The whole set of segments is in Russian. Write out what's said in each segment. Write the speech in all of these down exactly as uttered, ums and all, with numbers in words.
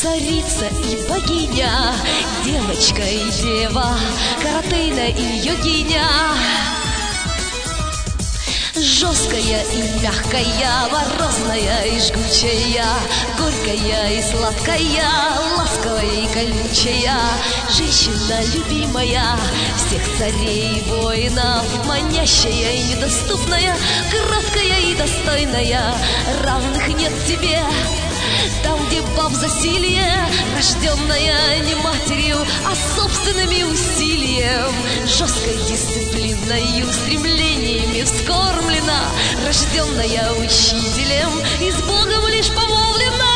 Царица и богиня, девочка и дева, каратейна и йогиня. Жесткая и мягкая, морозная и жгучая, горькая и сладкая, ласковая и колючая. Женщина любимая всех царей и воинов, манящая и недоступная, кроткая и достойная. Равных нет тебе там, где баб засилье, рожденная не матерью, а собственными усилием, жесткой дисциплиной, устремлениями вскормлена, рожденная учителем и с Богом лишь помолвлена.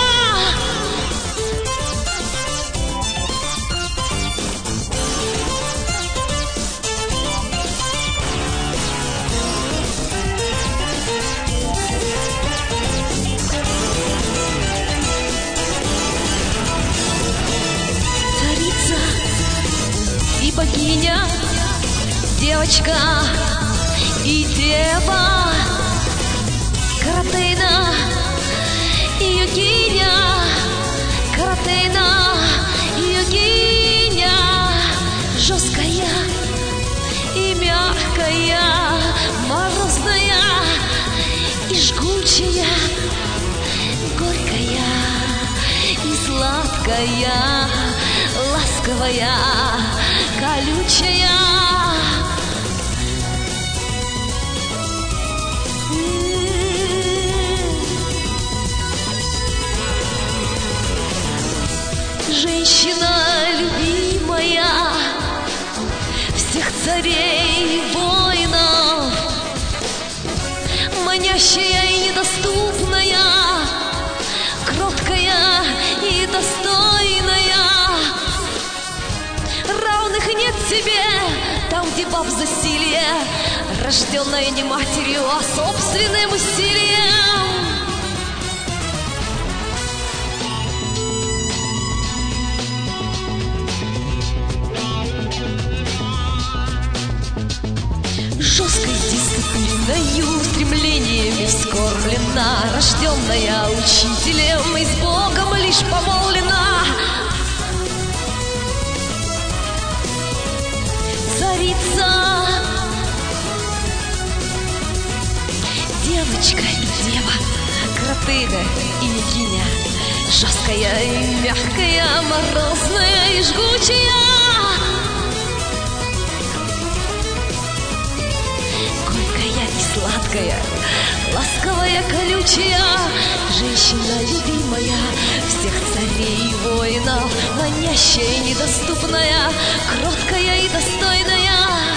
И богиня, девочка и дева, каратейна и йогиня, каратейна и йогиня. Жесткая и мягкая, морозная и жгучая, горькая и сладкая, ласковая, колючая. Женщина любимая всех царей и воинов, манящая и недоступная, кроткая и достойная. Равных нет тебе там, где баб засилье, рожденная не матерью, а собственным усилием. Жесткой дисциплиной, стремлениями вскормлена, рожденная учителем и с Богом лишь помолвлена. Царица, девочка и дева, каратейна и йогиня, жесткая и мягкая, морозная и жгучая, горькая и сладкая, ласковая, колючая. Женщина любимая всех царей и воинов, манящая и недоступная, кроткая и достойная.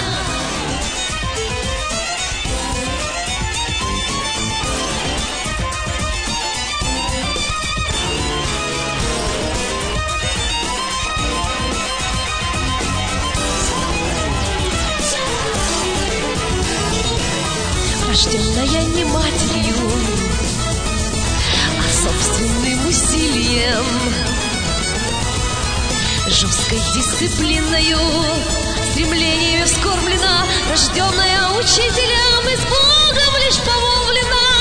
Рожденная не матерью, а собственным усилием, жесткой дисциплиною, стремлениями вскормлена, рожденная учителем и с Богом лишь помолвлена.